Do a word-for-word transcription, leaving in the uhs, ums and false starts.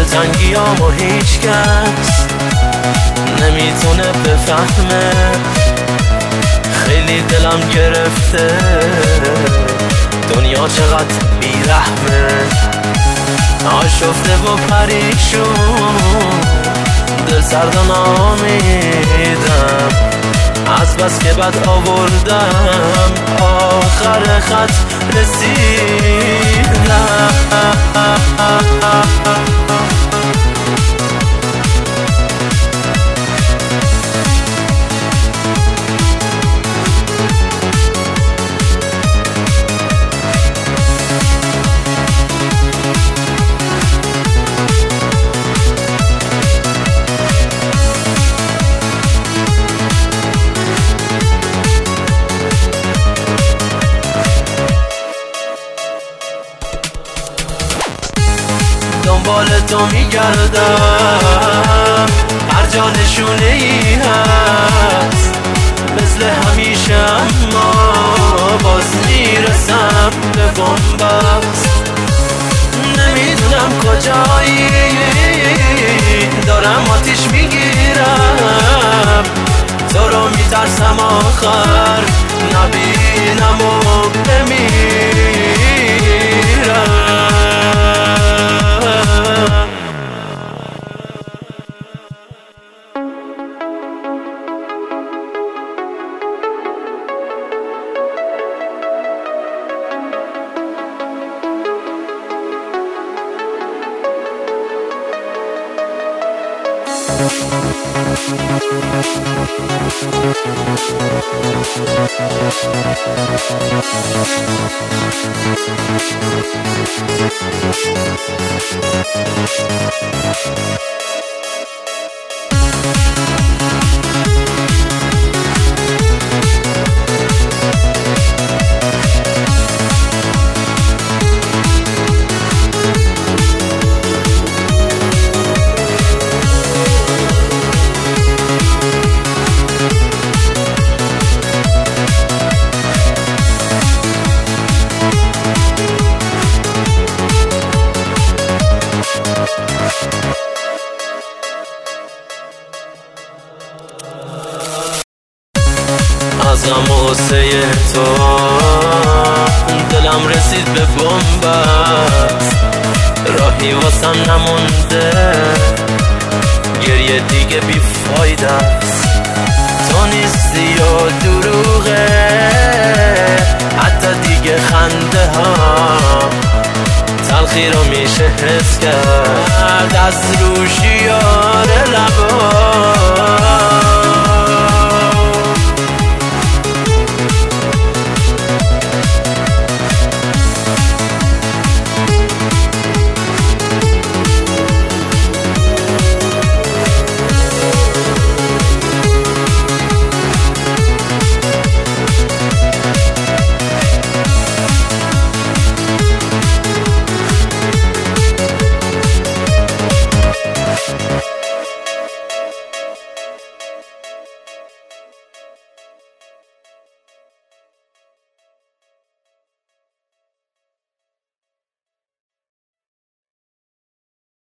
دلتنگیامو هیچ کس نمیتونه بفهمه. خیلی دلم گرفته دنیا چقدر بیرحمه. آشفته و پریشون دل سرد و ناامیدم، از بس که بد آوردم آخر خط رسیدم. دنبال تو میگردم هر جا نشونه ای هست، مثل همیشه اما باز میرسم به بنبست. نمیدونم کجایی دارم آتیش میگیرم، تو رو میترسم آخر نبینم و بمیرم. از غم و غصه تو دلم رسید به بنبست، راهی واسم نمونده گریه دیگه بیفایده است. تو نیستی و دروغه حتی دیگه خنده ها تلخی رو میشه حس کرد از رو شیار لبا.